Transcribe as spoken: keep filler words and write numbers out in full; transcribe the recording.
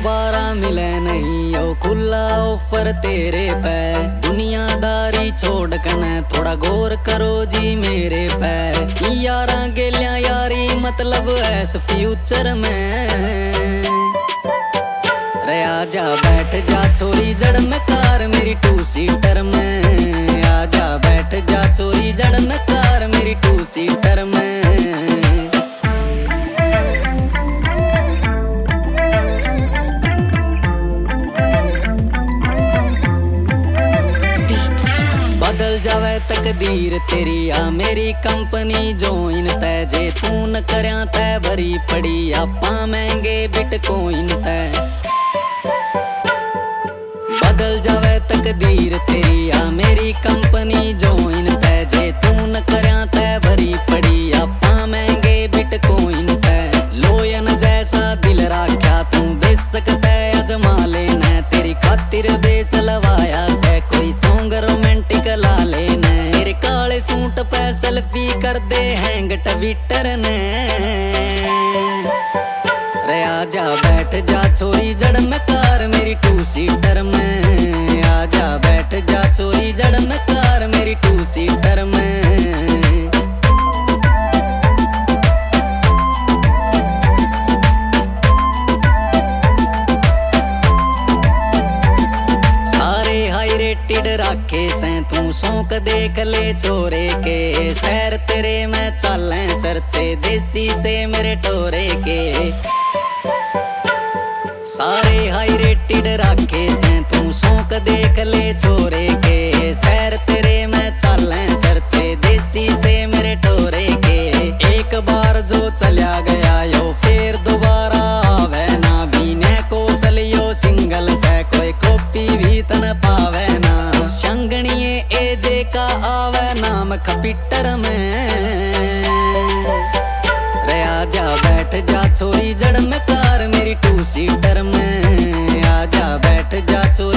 दोबारा मिले नहीं ओ खुला ऑफर तेरे पे। दुनियादारी छोड़ कने थोड़ा गौर करो जी मेरे पे। यारा गेलिया यारी मतलब ऐस फ्यूचर में। रे आजा बैठ जा छोरी जड़ में कार मेरी टू सीटर में। आजा बैठ जा छोरी जड़ में कार मेरी टू सीटर में। बदल जावे तकदीर तेरी आ मेरी कंपनी जोइन तै। जे तू न करया तै भरी पड़ी आपा महंगे बिटकॉइन तै। बदल जावे तकदीर तेरी आ मेरी कंपनी जोइन तै। जे तू न करया तै भरी पड़ी आपा महंगे बिटकॉइन तै। लोयन जैसा दिल राख्या तू बेसक तै अजमा लेना। तेरी खातिर बेस लवाया से कोई सॉन्ग रोमांटिक ला लेना। मेरे काले सूट पे सेल्फी कर दे हैंग ट्विटर ने। रे आजा बैठ जा छोरी जड़ में कार मेरी टू सीटर में। आजा बैठ जा छोरी जड़ में कार मेरी टू सीटर में। राखे से तू सौंक देख ले छोरे के। सैर तेरे में चाले चर्चे देसी से मेरे टोरे के। सारे हाई रेटेड राखे से तू सौंक देख ले छोरे के। सैर तेरे में चाले चर्चे देसी से मेरे टोरे के। एक बार जो चला गया यो फिर दोबारा आवे ना। बीने कौशल यो सिंगल से कोई कॉपी भी तन पावे ना। शंगणिये एजे का आवे नाम खपीटर में। रे आजा बैठ जा छोरी जड़ में कार मेरी टू सीटर में। आजा बैठ जा छोरी